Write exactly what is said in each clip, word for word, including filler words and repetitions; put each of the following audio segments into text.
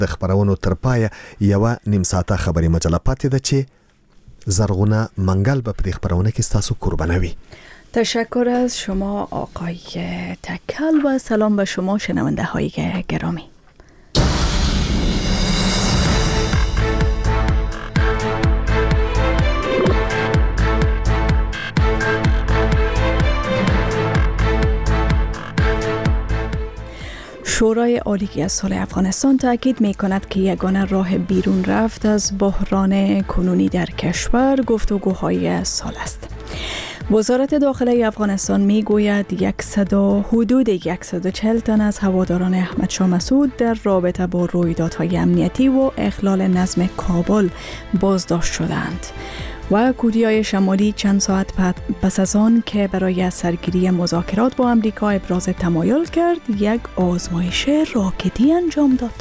د خبرونو تر پای یو نیم ساعته خبري مجله پاتې ده چې زرغونه منگل به په خبرونه کې تاسو قربانوي. تشکر از شما آقای تکل و سلام به شما شنونده های گرامی. شورای عالی از صلح افغانستان تاکید می کند که یگانه راه بیرون رفت از بحران کنونی در کشور گفتگوهای صلح است. وزارت داخله افغانستان می گوید صد حدود صد و چهل تن از هواداران احمد شاه مسعود در رابطه با رویدادهای امنیتی و اخلال نظم کابل بازداشت شدند و کوریای شمالی چند ساعت پس از آن که برای سرگیری مذاکرات با آمریکا ابراز تمایل کرد یک آزمایش راکتی انجام داد.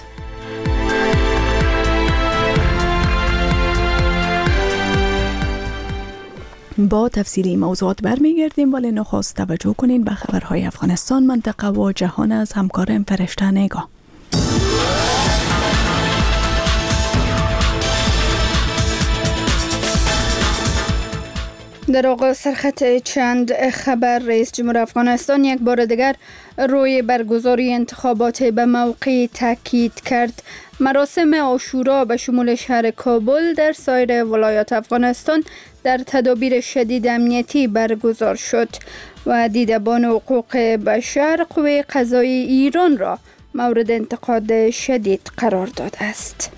با تفصیلی موضوعات برمیگردیم، ولی نخست توجه کنین به خبرهای افغانستان، منطقه و جهان از همکارم فرشته نگاه. در آغاز سرخط چند خبر، رئیس جمهور افغانستان یک بار دیگر روی برگزاری انتخابات به موقع تاکید کرد. مراسم عاشورا به شمول شهر کابل در سایر ولایات افغانستان در تدابیر شدید امنیتی برگزار شد و دیدبان حقوق بشر قوه قضایی ایران را مورد انتقاد شدید قرار داده است.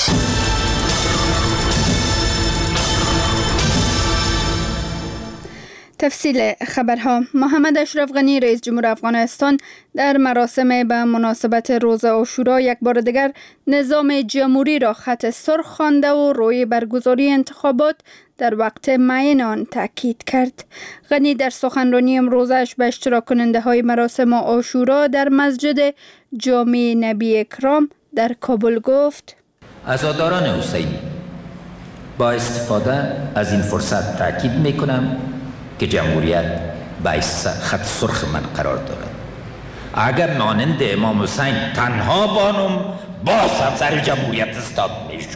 تفصیل خبرها. محمد اشرف غنی رئیس جمهور افغانستان در مراسم به مناسبت روز عاشورا یک بار دیگر نظام جمهوری را خط سرخ خوانده و روی برگزاری انتخابات در وقت معین آن تاکید کرد. غنی در سخنرانی امروزش به اشتراک کننده های مراسم عاشورا در مسجد جامع نبی اکرام در کابل گفت: عزاداران حسینی، با استفاده از این فرصت تاکید میکنم که جمهوریت به خط سرخ من قرار دارد. اگر مانند امام حسین تنها بانم باز هم سر جمهوریت استاد میشد.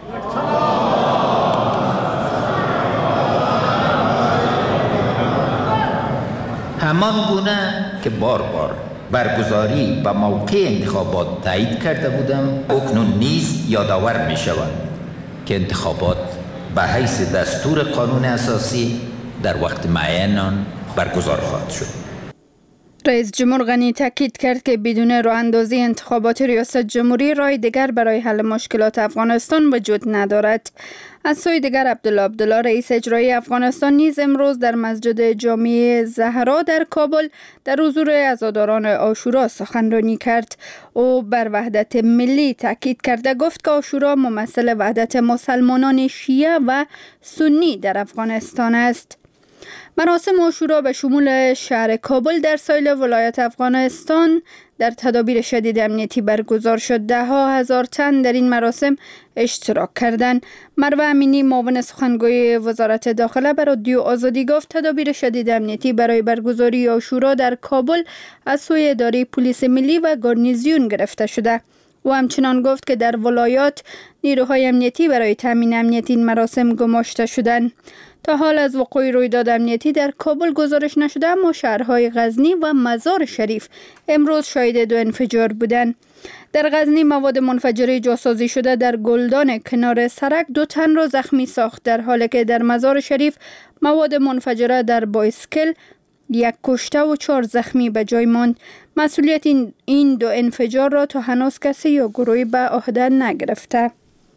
همان گونه که بار بار برگزاری به موقع انتخابات تایید کرده بودم، اکنون نیز یادآور می شود که انتخابات به حیث دستور قانون اساسی در وقت معین آن برگزار خواهد شد. رئیس جمهور غنی تاکید کرد که بدون راه‌اندازی انتخابات ریاست جمهوری راه دیگر برای حل مشکلات افغانستان وجود ندارد. از سوی دیگر عبدالله عبدالله رئیس اجرایی افغانستان نیز امروز در مسجد جامع زهرا در کابل در حضور عزاداران عاشورا سخنرانی کرد. او بر وحدت ملی تاکید کرده گفت که عاشورا ممثل وحدت مسلمانان شیعه و سنی در افغانستان است. مراسم عاشورا به شمول شهر کابل در سایر ولایات افغانستان در تدابیر شدید امنیتی برگزار شد. ده ها هزار تن در این مراسم اشتراک کردند. مروه امینی معاون سخنگوی وزارت داخله به رادیو آزادی گفت تدابیر شدید امنیتی برای برگزاری عاشورا در کابل از سوی اداره پلیس ملی و گارنیزیون گرفته شده. و همچنان گفت که در ولایات نیروهای امنیتی برای تامین امنیت این مراسم گماشته شدند. تا حال از وقوع رویداد امنیتی در کابل گزارش نشده، اما شهرهای غزنی و مزار شریف امروز شاهد دو انفجار بودند. در غزنی مواد منفجره جاسازی شده در گلدان کنار سرک دو تن را زخمی ساخت، در حالی که در مزار شریف مواد منفجره در بایسکل یک کشته و چهار زخمی به جای ماند. مسئولیت این, این دو انفجار را تا هنوز کسی یا گروهی به عهده نگرفته.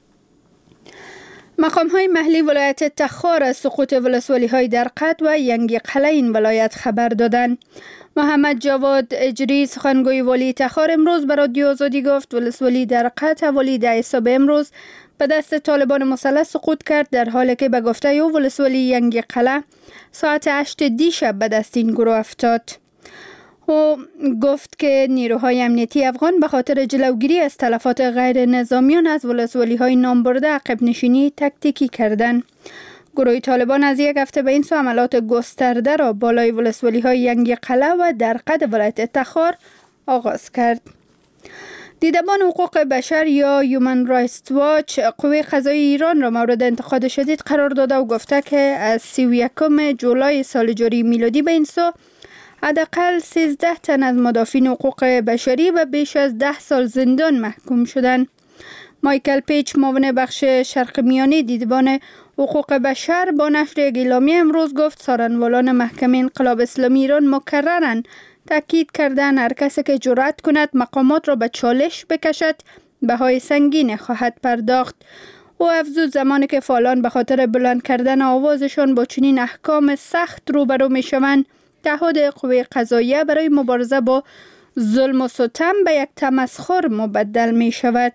مقام‌های محلی ولایت تخار از سقوط ولسوالی‌های در قد و ینگی قلعه این ولایت خبر دادند. محمد جواد اجری سخنگوی والی تخار امروز به رادیو آزادی گفت ولسوالی در قد حوالی ده صبح امروز به دست طالبان مسلح سقوط کرد، در حالی که به گفته او ولسوالی ینگی قلعه ساعت هشت دیشب به دست این گروه افتاد. او گفت که نیروهای امنیتی افغان به خاطر جلوگیری از تلفات غیر نظامیان از ولسوالی‌های نامبرده عقب نشینی تکتیکی کردند. گروه طالبان از یک هفته به این سو حملات گسترده را بالای ولسوالی‌های ینگی قلعه و در قد ولایت تخار آغاز کرد. دیدبان حقوق بشر یا هیومن رایتس واچ قوه قضایی ایران را مورد انتقاد شدید قرار داده و گفته که از سی و یکم جولای سال جاری میلادی به این سو حداقل سیزده تن از مدافعین حقوق بشری و بیش از ده سال زندان محکوم شدند. مایکل پیچ، معاون بخش شرق میانه دیدبان حقوق بشر، با نشر یک اعلامیه امروز گفت سارنوالان محکمه انقلاب اسلامی ایران مکرراً تاکید کردن هر کسی که جرأت کند مقامات را به چالش بکشد بهای سنگین خواهد پرداخت. او افزود زمانی که فعالان به خاطر بلند کردن آوازشان با چنین احکام سخت روبرو می شوند، تعهد قوه قضاییه برای مبارزه با ظلم و ستم به یک تمسخر مبدل می شود.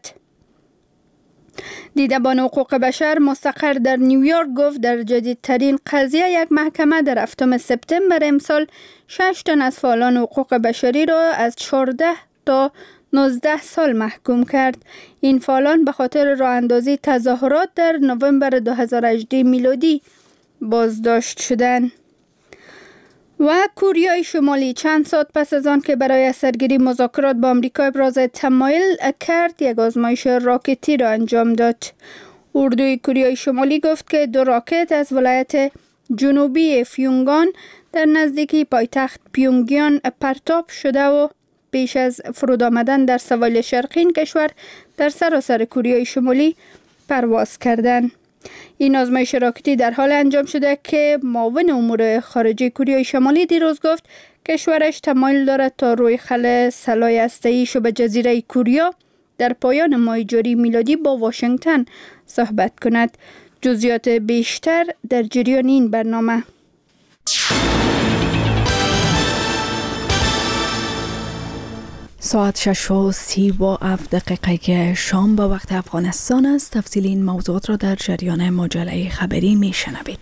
دیدبان حقوق بشر مستقر در نیویورک گفت در جدیدترین قضیه یک محکمه در هفتم سپتامبر امسال شش تن از فعالان حقوق بشری را از چهارده تا نوزده سال محکوم کرد. این فعالان به خاطر راه اندازی تظاهرات در نوامبر دو هزار و هجده میلادی بازداشت شدند. و کوریای شمالی چند ساعت پس از آن که برای سرگیری مذاکرات با آمریکا ابراز تمایل کرد، یک آزمایش راکتی را انجام داد. اردوی کوریای شمالی گفت که دو راکت از ولایت جنوبی فیونگان در نزدیکی پایتخت پیونگیان پرتاب شده و پیش از فرود آمدن در سواحل شرقی این کشور در سراسر کوریای شمالی پرواز کردند. این آزمایش راکتی در حال انجام شده که معاون امور خارجه کوریای شمالی دیروز گفت کشورش تمایل دارد تا روی خل سلاح هسته‌ای شبه جزیره کوریا در پایان ماه جاری میلادی با واشنگتن صحبت کند. جزئیات بیشتر در جریان این برنامه. ساعت شش و سی و هفت دقیقه شام با وقت افغانستان است. تفصیل این موضوعات را در جریان مجله خبری می شنوید.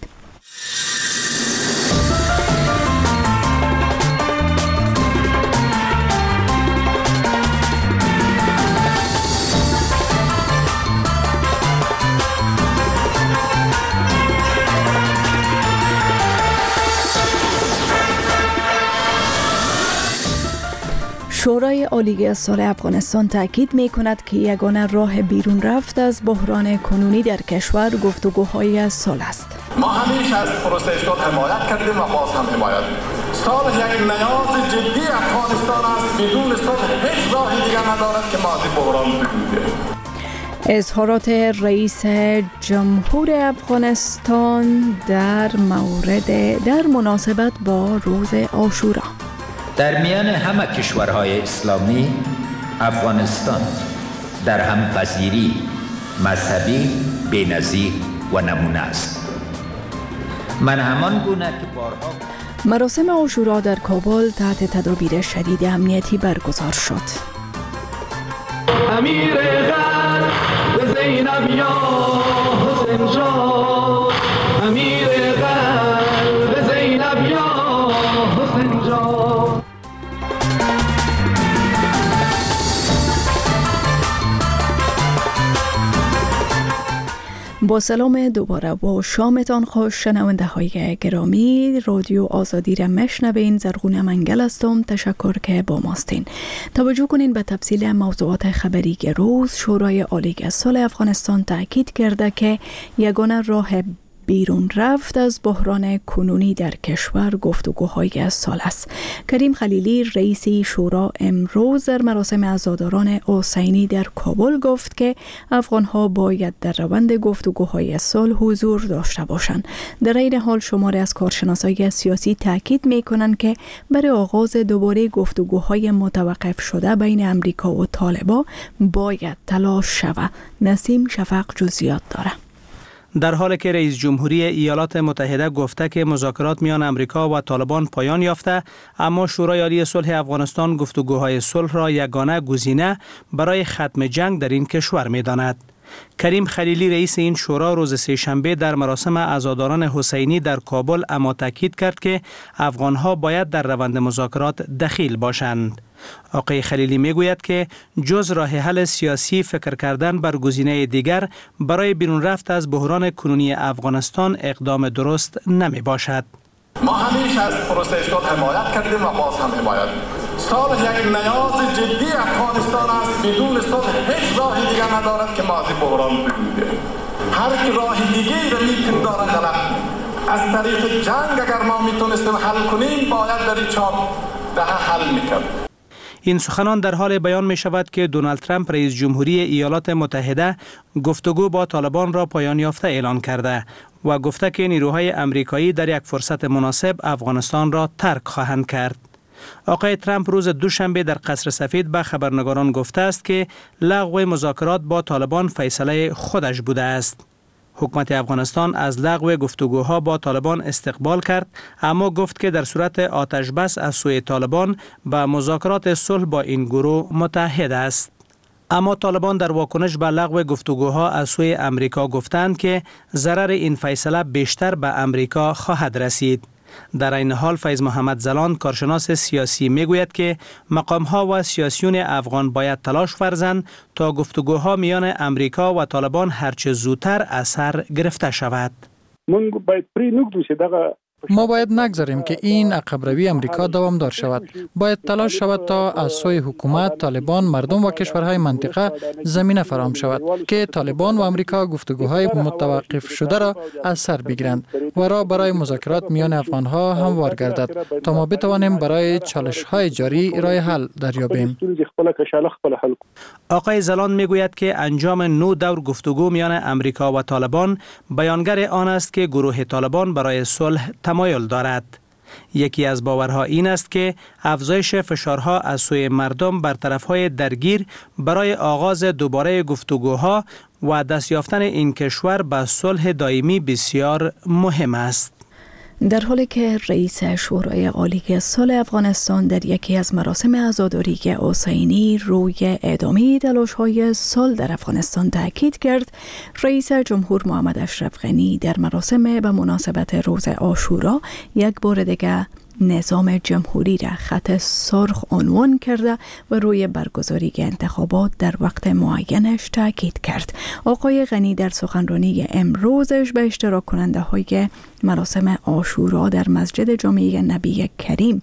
شورای عالی صلح افغانستان تاکید می کند که یگانه راه بیرون رفت از بحران کنونی در کشور گفتگوهای صلح است. ما همیشه از پروسه صلح حمایت کردیم و باز هم حمایت. صلح یک نیاز جدی افغانستان است. بدون صلح هیچ راه دیگر ندارد که ما از بحران بگیریم. اظهارات رئیس جمهور افغانستان در مورد در مناسبت با روز عاشورا. در میان همه کشورهای اسلامی افغانستان در همپذیری مذهبی بی‌نظیر و نمونه است. من همان گونه که بارها مراسم عاشورا در کابل تحت تدابیر شدید امنیتی برگزار شد. امیر غر زینب یا حسین جان، امیر غر زینب یا حسین جان. با سلام دوباره و شامتان خوش شنونده های گرامی. رادیو آزادی را مشنوین. زرغونه منگل هستم. تشکر که با ماستین. توجه کنین به تفصیل موضوعات خبری روز. شورای عالی صلح افغانستان تاکید کرده که یگانه راه بیرون رفت از بحران کنونی در کشور گفتگوهای صلح است. کریم خلیلی رئیس شورا امروز در مراسم عزاداران حسینی در کابل گفت که افغانها باید در روند گفتگوهای صلح حضور داشته باشند. در این حال شماری از کارشناسای سیاسی تاکید می‌کنند که برای آغاز دوباره گفتگوهای متوقف شده بین امریکا و طالبان باید تلاش شود. نسیم شفق جزئیات داره. در حالی که رئیس جمهوری ایالات متحده گفته که مذاکرات میان امریکا و طالبان پایان یافته، اما شورای عالی صلح افغانستان گفتگوهای صلح را یگانه گزینه برای ختم جنگ در این کشور می‌داند. کریم خلیلی رئیس این شورا روز سه‌شنبه در مراسم عزاداران حسینی در کابل اما تاکید کرد که افغانها باید در روند مذاکرات دخیل باشند. آقای خلیلی میگوید که جز راه حل سیاسی فکر کردن بر گزینه دیگر برای بیرون رفت از بحران کنونی افغانستان اقدام درست نمی باشد. ما همیشه از پروسه صلح حمایت کردیم و باز هم حمایت. صلح یک نیاز جدی افغانستان است. بدون صلح هیچ راهی دیگر ندارد که ماضی بحران بگویه. هر کی راه دیگه را میپنداره غلط. از طریق جنگ اگر ما میتونستیم حل کنیم باید در این چهار دهه حل میکرد. این سخنان در حال بیان می شود که دونالد ترامپ رئیس جمهوری ایالات متحده گفتگو با طالبان را پایان یافته اعلان کرده و گفته که نیروهای امریکایی در یک فرصت مناسب افغانستان را ترک خواهند کرد. آقای ترامپ روز دوشنبه در قصر سفید به خبرنگاران گفته است که لغو مذاکرات با طالبان فیصله خودش بوده است. حکومت افغانستان از لغو گفتگوها با طالبان استقبال کرد، اما گفت که در صورت آتش بس از سوی طالبان به مذاکرات صلح با این گروه متحد است. اما طالبان در واکنش به لغو گفتگوها از سوی امریکا گفتند که ضرر این فیصله بیشتر به امریکا خواهد رسید. در این حال فیض محمد زلان کارشناس سیاسی میگوید که مقام‌ها و سیاسیون افغان باید تلاش ورزند تا گفتگوها میان امریکا و طالبان هرچه زودتر اثر گرفته شود. ما باید نگذاریم که این عقب‌روی امریکا دوامدار شود. باید تلاش شود تا از سوی حکومت، طالبان، مردم و کشورهای منطقه زمینه فراهم شود که طالبان و امریکا گفتگوهای متوقف شده را از سر بگیرند و راه برای مذاکرات میان افغانها هموار گردد تا ما بتوانیم برای چالش‌های جاری راه حل دریابیم. آقای زلان میگوید که انجام نو دور گفتگو میان امریکا و طالبان بیانگر آن است که گروه طالبان برای صلح تمایل دارد. یکی از باورها این است که افزایش فشارها از سوی مردم بر طرفهای درگیر برای آغاز دوباره گفتگوها و دست یافتن این کشور به صلح دائمی بسیار مهم است. در حالی که رئیس شورای عالی صلح افغانستان در یکی از مراسم عزاداری حسینی روی ادامه تلاش‌های صلح در افغانستان تاکید کرد، رئیس جمهور محمد اشرف غنی در مراسم به مناسبت روز عاشورا یک بار دیگر نظام جمهوری را خط سرخ عنوان کرده و روی برگزاری انتخابات در وقت معینش تاکید کرد. آقای غنی در سخنرانی امروزش به اشتراک کننده های مراسم عاشورا در مسجد جامع نبی کریم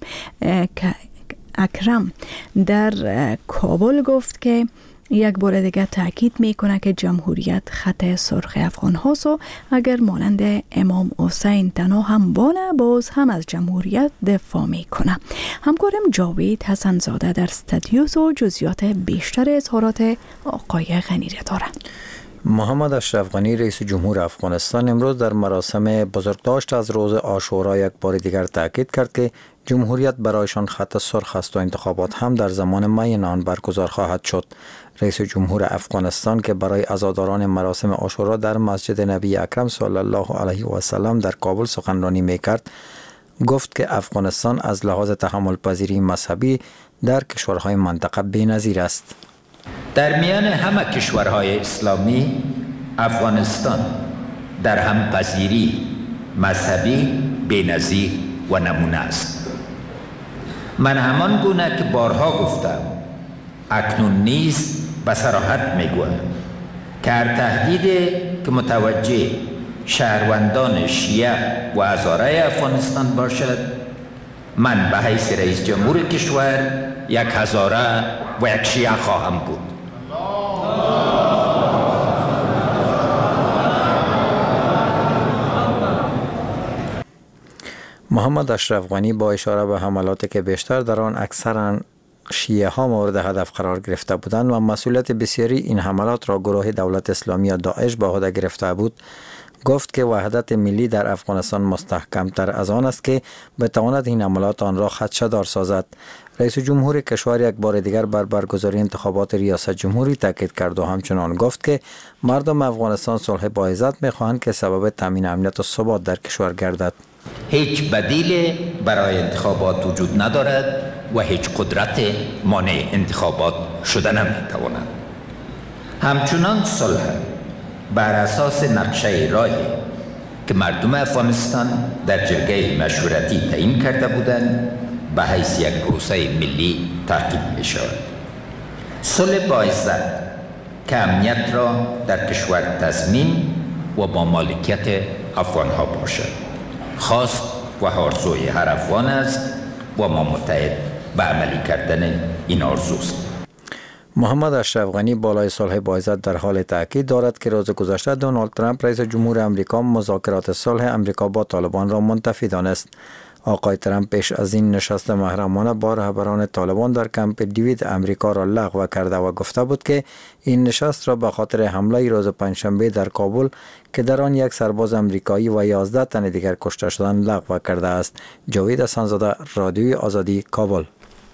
اکرم در کابل گفت که یک بار دیگر تاکید میکنه که جمهوریت خط سرخ افغان هاست و اگر مانند امام حسین تنها هم بانه باز هم از جمهوریت دفاع میکنه. همکارم جاوید حسن زاده در استودیوس و جزئیات بیشتر اظهارات آقای غنی را داره. محمد اشرف غنی رئیس جمهور افغانستان امروز در مراسم بزرگداشت از روز عاشورا یک بار دیگر تاکید کرد که جمهوریت برایشان خط سرخ است و انتخابات هم در زمان معین آن برگزار خواهد شد. رئیس جمهور افغانستان که برای عزاداران مراسم عاشورا در مسجد نبی اکرم صلی الله علیه و سلم در کابل سخنرانی میکرد، گفت که افغانستان از لحاظ تحمل پذیری مذهبی در کشورهای منطقه بی‌نظیر است. در میان همه کشورهای اسلامی افغانستان در همپذیری مذهبی بی‌نظیر و نمونه است. من همان گونه که بارها گفتم اکنون نیز به صراحت میگویم که هر تهدید که متوجه شهروندان شیعه و هزاره افغانستان باشد، من به حیث رئیس جمهور کشور یک هزاره و یک شیعه خواهم بود. محمد اشرف غنی با اشاره به حملاتی که بیشتر در آن اکثرا شیعه ها مورد هدف قرار گرفته بودند و مسئولیت بسیاری این حملات را گروه دولت اسلامی یا داعش به عهده گرفته بود، گفت که وحدت ملی در افغانستان مستحکم تر از آن است که بتواند این حملات آن را خدشه‌دار سازد. رئیس جمهور کشور یک بار دیگر بر برگزاری انتخابات ریاست جمهوری تاکید کرد و همچنان گفت که مردم افغانستان صلح با عزت می‌خواهند که سبب تامین امنیت و ثبات در کشور گردد. هیچ بدیل برای انتخابات وجود ندارد و هیچ قدرت مانع انتخابات شده نمی‌تواند. همچنان صلح بر اساس نقشه راهی که مردم افغانستان در جرگه مشورتی تعیین کرده بودند به حیث یک پروسه ملی تعقیب می شود. صلح با عزت که امنیت را در کشور تضمین و با مالکیت افغان ها باشد. خواست و آرزوی هر افغان است و ما متحد به عملی کردن این آرزوست. محمد اشرف غنی بالای صلح با عزت در حال تاکید دارد که روز گذشته دونالد ترامپ رئیس جمهور امریکا مذاکرات صلح امریکا با طالبان را منتفی دانست. آقای ترامپ پیش از این نشست محرمانه با رهبران طالبان در کمپ دیوید امریکا را لغو کرده و گفته بود که این نشست را به خاطر حمله روز پنجشنبه در کابل که در آن یک سرباز امریکایی و یازده تن دیگر کشته شدند لغو کرده است. جاوید حسن‌زاده، رادیوی آزادی، کابل.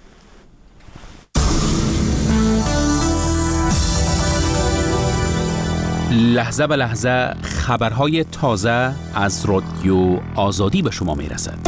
لحظه به لحظه خبرهای تازه از رادیو آزادی به شما می رسد.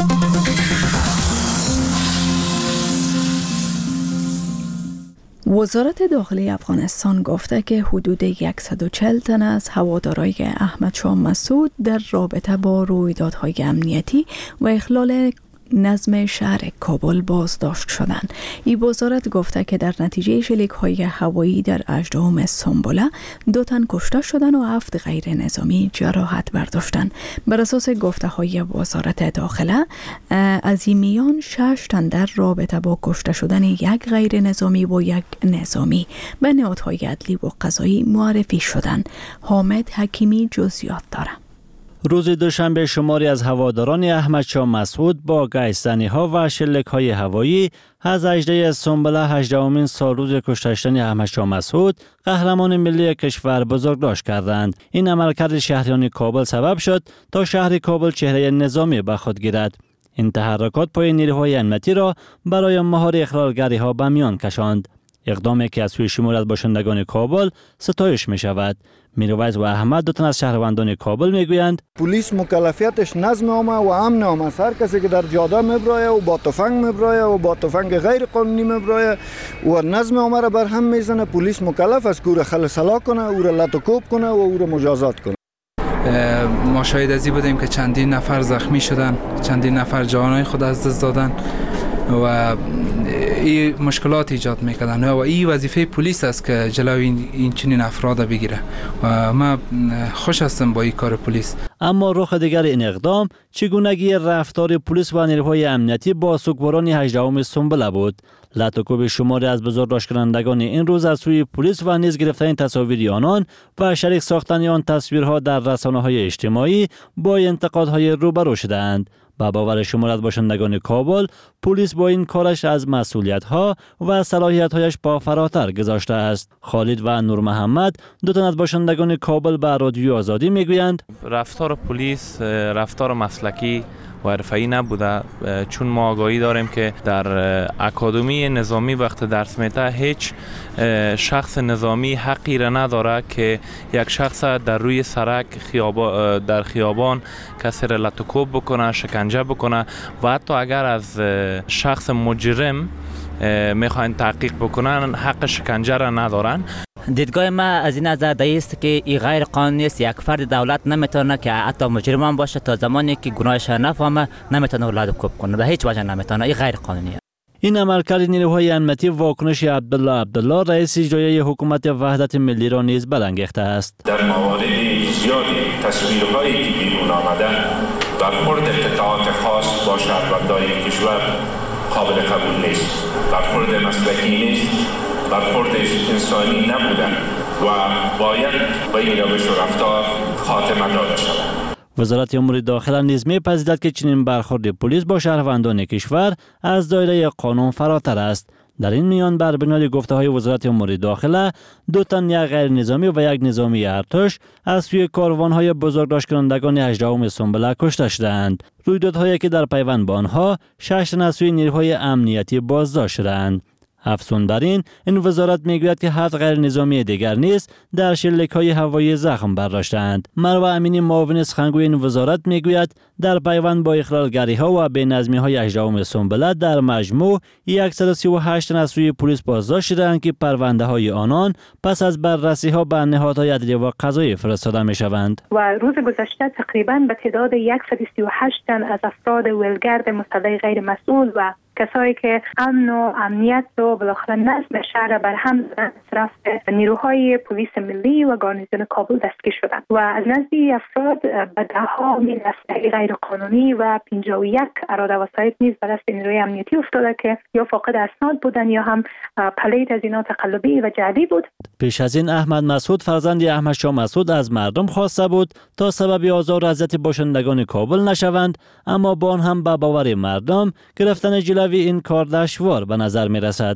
وزارت داخلی افغانستان گفته که حدود صد و چهل تن از هوادارای احمد شاه مسعود در رابطه با رویدادهای امنیتی و اخلال نظم شهر کابل بازداشت شدند. این وزارت گفته که در نتیجه شلیک‌های هوایی در هجدهم سنبله دو تن کشته شدند و هفت غیر نظامی جراحت برداشتند. بر اساس گفته‌های وزارت داخله از این میان شش تن در رابطه با کشته شدن یک غیر نظامی و یک نظامی به نهادهای عدلی و قضایی معرفی شدند. حامد حکیمی جزئیات دارد. روز دوشنبه شماری از هواداران احمد شاه مسعود با گشت‌زنی‌ها و شلیک‌های هوایی از هجده سنبله هجدهمین سال روز کشته شدن احمد شاه مسعود قهرمان ملی کشور بزرگداشت کردند. این عملکرد شهریان کابل سبب شد تا شهر کابل چهره نظامی به خود گیرد. این تحرکات پای نیروهای امنیتی را برای مهار اخلالگری‌ها به میان کشاند. اقدامی که از سوی شماری از باشندگان کابل ستایش می شود. میرویس و احمد دو تن از شهروندان کابل میگویند پلیس مکلفیتش نظم عامه و امن عامه است. هر کسی که در جاده میبرایه و با تفنگ میبرایه و با تفنگ غیر قانونی میبرایه و نظم عامه را بر هم میزنه، پلیس مکلف است که او را خلسلا کنه، او را لطوکوب کنه و او را مجازات کنه. ما شاهد ازی بودیم که چندین نفر زخمی شدن، چندین نفر جانای خود از دست دادن و این مشکلات ایجاد میکردن و این وظیفه پلیس است که جلوی این, این چنین افراد بگیره و من خوش هستم با این کار پلیس. اما رخ دیگر این اقدام چگونگی رفتار پلیس و نیروهای امنیتی با سوگواران هجدهم سنبله بود. لطوکوب شماری از بزرگداشت کنندگان این روز از سوی پلیس و نیز گرفتن تصاویر آنان و شریک ساختن آن تصویرها در رسانه‌های اجتماعی با انتقادهای روبرو شدند. با باور شماری از باشندگان کابل، پلیس با این کارش از مسئولیت‌ها و صلاحیت‌هایش با فراتر گذاشته است. خالد و نور محمد دو تن از باشندگان کابل به رادیو آزادی میگویند رفتار پلیس رفتار مسلکی و حرفه‌ای نبوده، چون ما آگاهی داریم که در اکادمی نظامی وقت درس میده هیچ شخص نظامی حقی را نداره که یک شخص در روی سرک خیابا در خیابان کسی را لطوکوب بکنه، شکنجه بکنه و حتی اگر از شخص مجرم میخواین تحقیق بکنن حق شکنجه را ندارن. دیدگاه ما از این نظر است که این غیر قانونی است. یک فرد دولت نمیتونه که حتی مجرم باشه تا زمانی که گناهش نفهمه نمیتونه لطوکوب کنه، به هیچ وجه نمیتونه. این غیر قانونی است. این عملکرد نیروهای امنیتی واکنش عبدالله عبدالله رئیس اجرایی حکومت وحدت ملی را نیز برانگیخته است. در موارد زیادی تصویرهایی که بیرون آمدن برخورد قطاعات خاص با شهروندان کشور قابل قبول نیست، برخورد مسلکی نیست، برخورد انسانی نبودن و باید به این روش و رفتار خاتمه داده شود. وزارت امور داخله نیز می‌پذیرد که چنین برخورد پلیس با شهروندان کشور از دایره قانون فراتر است. در این میان بر بنیاد گفته‌های وزارت امور داخله دو تن یک غیر نظامی و یک نظامی ارتش از سوی کاروان‌های بزرگداشت کنندگان هجدهم سنبله کشته شدند. رویدادهایی که در پیوند با آنها شش تن از سوی نیروهای امنیتی بازداشت شدند. افزون بر این، این وزارت میگوید که هفت غیر نظامی دیگر نیز در شلیک‌های هوایی زخم برداشتند. مروه امینی معاون سخنگوی این وزارت میگوید در پیوند با اخلالگری‌ها و بی‌نظمی‌های هجدهم سنبله در مجموع صد و سی و هشت تن از سوی پلیس بازداشت شدند که پرونده‌های آنان پس از بررسی‌ها به نهادهای عدلی و قضایی فرستاده می‌شوند. و روز گذشته تقریباً به تعداد صد و سی و هشت تن از افراد ولگرد مسلح غیر مسئول و کسایی که امن و امنیت و بالاخره نظم شهر بر هم زدن طرف نیروهای پلیس ملی و گارنیزون کابل دستگیر شدند و از نزدی افراد به دهها میل اسلحه غیر قانونی و پنجاه و یک اراده وسایط نیز به دست نیروهای امنیتی افتاده که یا فاقد اسناد بودن یا هم پلیت از اینا تقلبی و جعلی بود. پیش از این احمد مسعود فرزند احمد شاه مسعود از مردم خواسته بود تا سبب آزار و اذیت باشندگان کابل نشوند، اما با آن هم به باور مردم گرفتن جلوی این کار دشوار به نظر می رسد.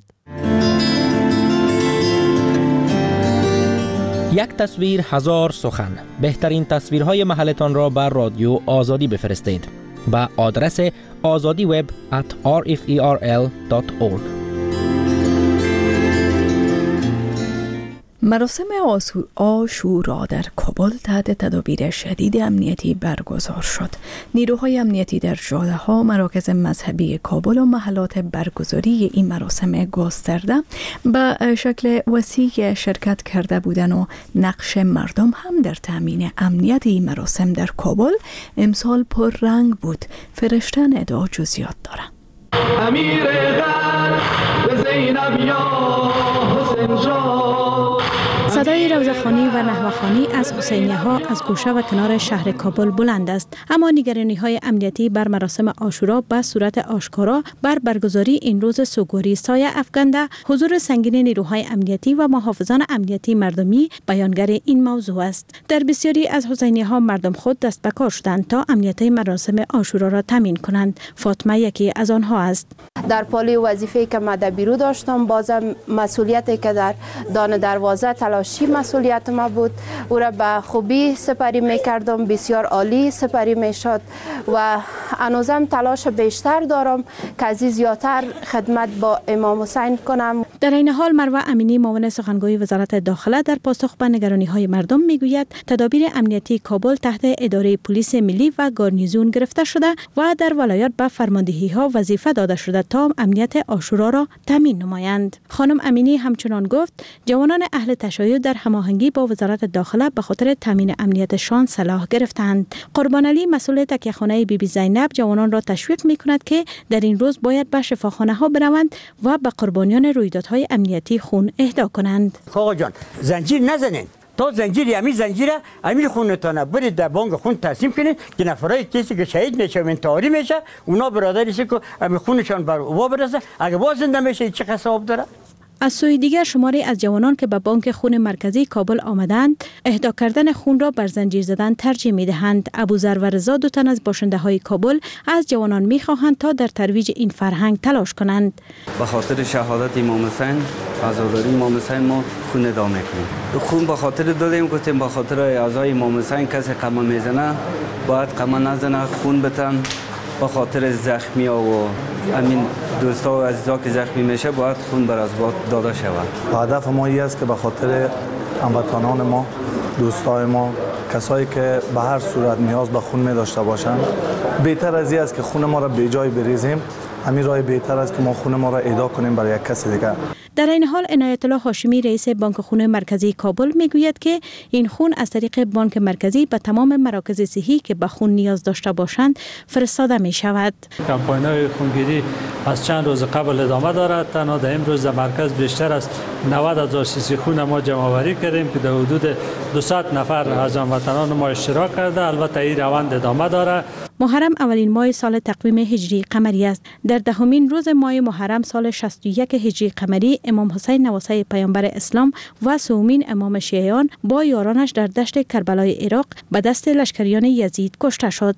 یک تصویر هزار سخن. بهترین تصویرهای محلتان را بر رادیو آزادی بفرستید به آدرس آزادی وب ات آر اف ای آر ال دات اورگ. مراسم عاشورا در کابل تحت تدابیر شدید امنیتی برگزار شد. نیروهای امنیتی در جاده‌ها، مراکز مذهبی کابل و محلات برگزاری این مراسم گسترده به شکل وسیع شرکت کرده بودند و نقش مردم هم در تامین امنیت این مراسم در کابل امسال پر رنگ بود. فرشتن ادعا جزئیات دارند. امیر غر زینب یا حسین جان. صدای روضه‌خوانی و نحوه‌خوانی از حسینیه ها از گوشه و کنار شهر کابل بلند است، اما نگرانی های امنیتی بر مراسم عاشورا به صورت آشکارا بر برگزاری این روز سوگواری سایه افکنده. حضور سنگین نیروهای امنیتی و محافظان امنیتی مردمی بیانگر این موضوع است. در بسیاری از حسینیه ها مردم خود دست به کار شدند تا امنیت مراسم عاشورا را تامین کنند. فاطمه یکی از آنها است. در پالی وظیفه‌ای که من بیرو داشتم، بازم مسئولیتی که در دان دروازه تلاشی مسئولیت ما بود، او را به خوبی سپری میکردم، بسیار عالی سپری میشد و هنوزم تلاش بیشتر دارم که از زیادتر خدمت با امام حسین کنم. در این حال مروه امینی معاون سخنگوی وزارت داخله در پاسخ به نگرانی های مردم میگوید تدابیر امنیتی کابل تحت اداره پلیس ملی و گارنیزون گرفته شده و در ولایات به فرماندهی ها وظیفه داده شده تا امنیت عاشورا را تامین نمایند. خانم امینی همچنان گفت جوانان اهل تشیع در هماهنگی با وزارت داخله به خاطر تامین امنیتشان سلاح گرفتند. قربان علی مسئول تکیه‌خانه بی بی زینب جوانان را تشویق می‌کند که در این روز باید به شفاخانه ها بروند و به قربانیان رویدادهای امنیتی خون اهدا کنند. آقا جان زنجیر نزنین، تا زنجیر یمی زنجیره امیر خونتانه برید در بانک خون تقسیم کنید که نفرای کسی که شهید میشه و انتحاری میشه اونا برادریشه که امیر خونشان بر او برسه، اگه باز زنده میشه چه حساب داره؟ از سوی دیگر شماری از جوانان که به بانک خون مرکزی کابل آمدند اهدا کردن خون را بر زنجیر زدن ترجیح میدهند. ابوذر و رضا دو تن از باشنده های کابل از جوانان میخواهند تا در ترویج این فرهنگ تلاش کنند. به خاطر شهادت امام حسین، عزاداری امام حسین ما خون ادا میکنیم. خون به خاطر دادیم گفتیم به خاطر اعضای امام حسین کسی قمه میزنه باید قمه نزنه، خون بتن. به خاطر زخمی ها و همین دوستا و عزیزا که زخمی میشه باید خون بر ازباط داده شود. هدف ما این است که به خاطر هموطنان ما، دوستای ما، کسایی که به هر صورت نیاز به خون می داشته باشند، بهتر از این است که خون ما را به جای بریزیم. همین راه بهتر است که ما خون ما را اهدا کنیم برای یک کسی دیگر. در این حال عنایت الله هاشمی رئیس بانک خون مرکزی کابل میگوید که این خون از طریق بانک مرکزی به تمام مراکز صحی که به خون نیاز داشته باشند فرستاده می شود. کمپاین‌های خونگیری از چند روز قبل ادامه دارد. تنها در امروز در مرکز بیشتر از نود هزار سیسی خون ما جمع آوری کردیم که در حدود دویست نفر از هموطنان ما اشتراک کرده. البته این روند ادامه دارد. محرم اولین ماه سال تقویم هجری قمری است. در دهمین روز ماه محرم سال شصت و یک هجری قمری امام حسین نواسه پیامبر اسلام و سومین امام شیعیان با یارانش در دشت کربلای عراق به دست لشکریان یزید کشته شد.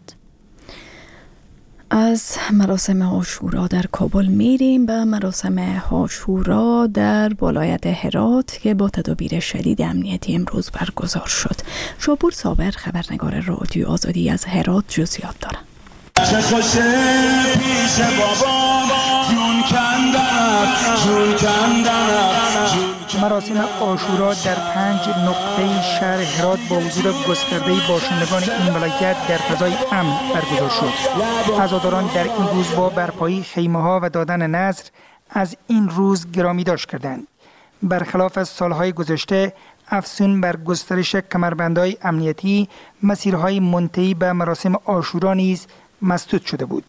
از مراسم عاشورا در کابل میریم به مراسم عاشورا در ولایت هرات که با تدابیر شدید امنیتی امروز برگزار شد. شاپور صابر خبرنگار رادیو آزادی از هرات جزئیات دارد. چه خوشه پیش بابا جون کندن جون کندن. مراسم عاشورا در پنج نقطه شهر هرات با حضور گسترده باشندگان این ولایت در فضای امن برگزار شد. عزاداران در این روز با برپایی خیمه‌ها و دادن نذر از این روز گرامی داشت کردند. برخلاف از سالهای گذشته افزون بر گسترش کمربندهای امنیتی، مسیرهای منتهی به مراسم عاشورا نیز مسدود شده بود.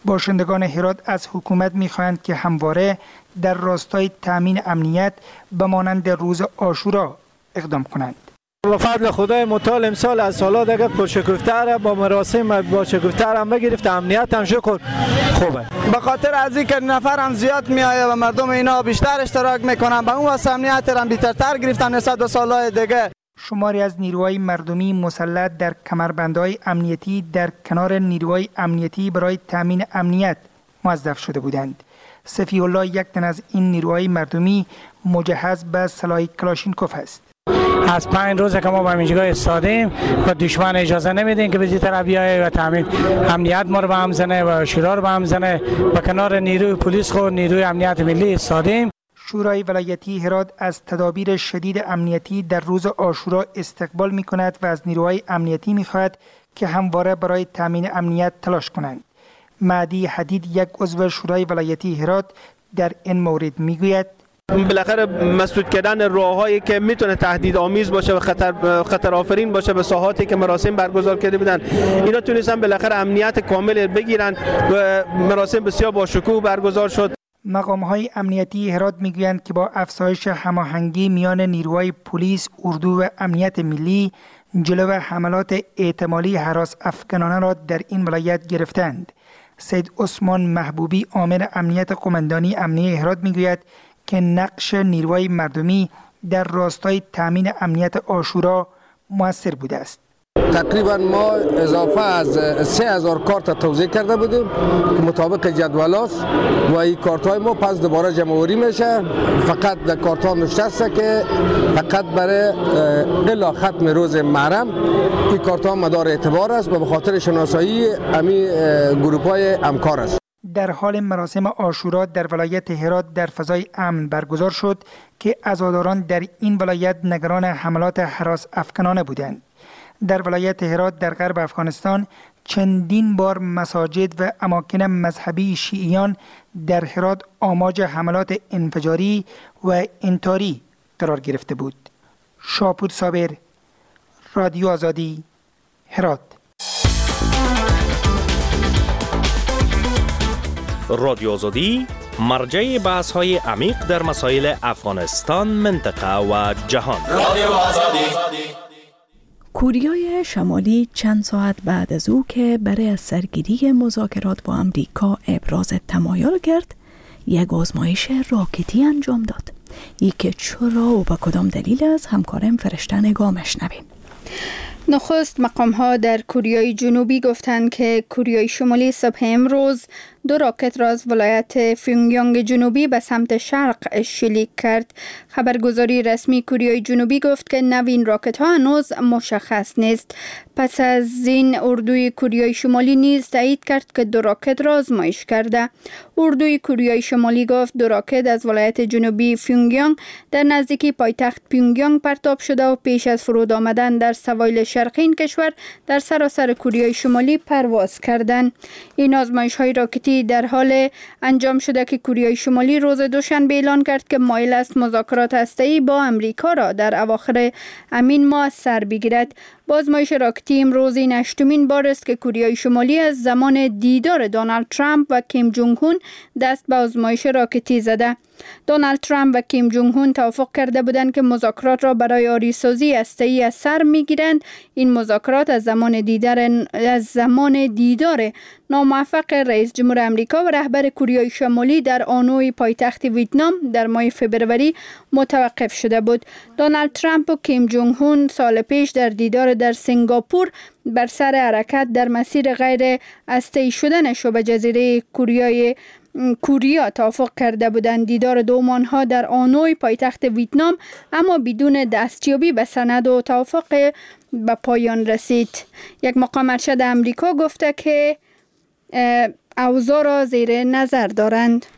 باشندگان هرات از حکومت می‌خواهند که همواره در راستای تامین امنیت به مانند روز عاشورا اقدام کنند. با فضل خدای متعال امسال از سالها دیگه پرشکوفتر با مراسم با شکوفتر هم بگرفت، امنیت هم شکر خوبه. به خاطر از اینکه نفر هم زیاد میآیه و مردم اینا بیشتر اشتراک میکنن، به اون واسه امنیت هم بیشتر گرفتن نسبت به سالهای دیگه. شماری از نیروهای مردمی مسلط در کمربندهای امنیتی در کنار نیروهای امنیتی برای تامین امنیت موظف شده بودند. سفی الله یک تن از این نیروهای مردمی مجهز به سلاح کلاشینکوف است. از پنج روزه که ما به اینجا ایستادیم و دشمن اجازه نمیدین که به طرف بیایه و تامین امنیت ما رو به هم زنه و شورا رو به هم زنه. و کنار نیروی پلیس خود نیروی امنیت ملی ایستادیم. شورای ولایتی هرات از تدابیر شدید امنیتی در روز عاشورا استقبال می کند و از نیروهای امنیتی می خواهد که همواره برای تامین امنیت تلاش کنند. مهدی حدید یک عضو شورای ولایتی هرات در این مورد می گوید بالاخره مسدود کردن راههایی که میتونه تهدید آمیز باشه و خطر خطر آفرین باشه به ساحاتی که مراسم برگزار کرده بودن، اینا تونستن بالاخره امنیت کامل بگیرن و مراسم بسیار با شکوه برگزار شد. مقام‌های امنیتی هرات میگویند که با افزایش هماهنگی میان نیروهای پلیس، اردو و امنیت ملی جلو حملات احتمالی هراس افکنانه را در این ولایت گرفتند. سید عثمان محبوبی آمر امنیت قماندانی امنیه هرات میگوید که نقش نیروهای مردمی در راستای تامین امنیت عاشورا موثر بوده است. تقریبا ما اضافه از سه هزار کارت توزیع کرده بودیم که مطابق جدول است و این کارت های ما پس دوباره جمع‌آوری میشه. فقط در کارت ها نوشته است که فقط برای الا ختم روز محرم این کارت ها مدار اعتبار است و به خاطر شناسایی همین گروپ های همکار است. در حال مراسم عاشورا در ولایت هرات در فضای امن برگزار شد که عزاداران در این ولایت نگران حملات هراس افکنانه بودند. در ولایت هرات در غرب افغانستان چندین بار مساجد و اماکن مذهبی شیعیان در هرات آماج حملات انفجاری و انتحاری قرار گرفته بود. شاپور صابر، رادیو آزادی، هرات. رادیو آزادی مرجع بحث های عمیق در مسائل افغانستان، منطقه و جهان. رادیو آزادی. کوریای شمالی چند ساعت بعد از او که برای از سرگیری مذاکرات با امریکا ابراز تمایل کرد، یک آزمایش راکتی انجام داد. ای که چرا و به کدام دلیل از همکارم فرشته نگاه مشنویم. نخست مقام ها در کوریای جنوبی گفتند که کوریای شمالی صبح امروز دو راکت را از ولایت فیونگیانگ جنوبی به سمت شرق شلیک کرد. خبرگزاری رسمی کوریای جنوبی گفت که نوین راکت ها هنوز مشخص نیست. پس از این اردوی کوریای شمالی نیز تایید کرد که دو راکت را آزمایش کرده. اردوی کوریای شمالی گفت دو راکت از ولایت جنوبی فیونگیانگ در نزدیکی پایتخت پیونگیانگ پرتاب شده و پیش از فرود آمدن در سواحل شرقی این کشور در سراسر کوریای شمالی پرواز کردند. این آزمایش های راکتی در حال انجام شده که کوریای شمالی روز دوشنبه اعلان کرد که مایل است مذاکرات هسته‌ای با امریکا را در اواخر همین ماه سر بگیرد. با آزمایش راکتی امروز این هشتمین بار است که کوریای شمالی از زمان دیدار دونالد ترامپ و کیم جونگ هون دست به آزمایش راکتی زده. دونالد ترامپ و کیم جونگ هون توافق کرده بودند که مذاکرات را برای آریسازی هسته‌ای از سر میگیرند. این مذاکرات از زمان دیدار از زمان دیدار ناموفق رئیس جمهور امریکا و رهبر کوریای شمالی در هانوی پایتخت ویتنام در ماه فوریه متوقف شده بود. دونالد ترامپ و کیم جونگ هون سال پیش در دیدار در سنگاپور بر سر حرکت در مسیر غیر هسته‌ای شدن شبه جزیره کوریای کوریا توافق کرده بودند. دیدار دوم ها در هانوی پایتخت ویتنام اما بدون دستیابی به سند و توافق به پایان رسید. یک مقام ارشد امریکا گفته که اوضاع را زیر نظر دارند.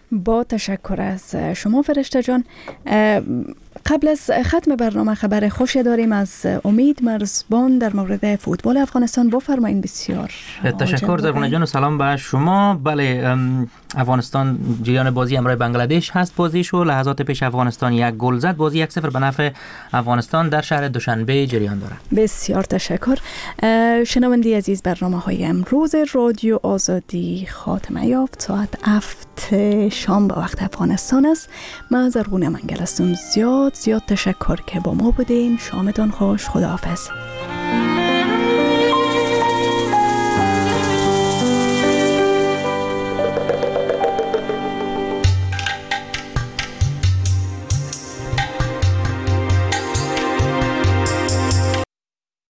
با تشکر از شما فرشته جان. قبل از ختم برنامه خبر خوشی داریم از امید مرزبان در مورد فوتبال افغانستان. بفرمایید. بسیار تشکر زرگونه جان و سلام به شما. بله، افغانستان جریان بازی امروز بنگلادش هست بازیش و لحظات پیش افغانستان یک گل زد. بازی یک صفر به نفع افغانستان در شهر دوشنبه جریان دارد. بسیار تشکر. شنوندی عزیز، برنامه های امروز رادیو آزادی خاتمه یافت. ساعت هفت شام به وقت افغانستان است. من زرگونه منگل هستم. زیاد زیاد تشکر که با ما بودین. شامتان خوش. خداحافظ.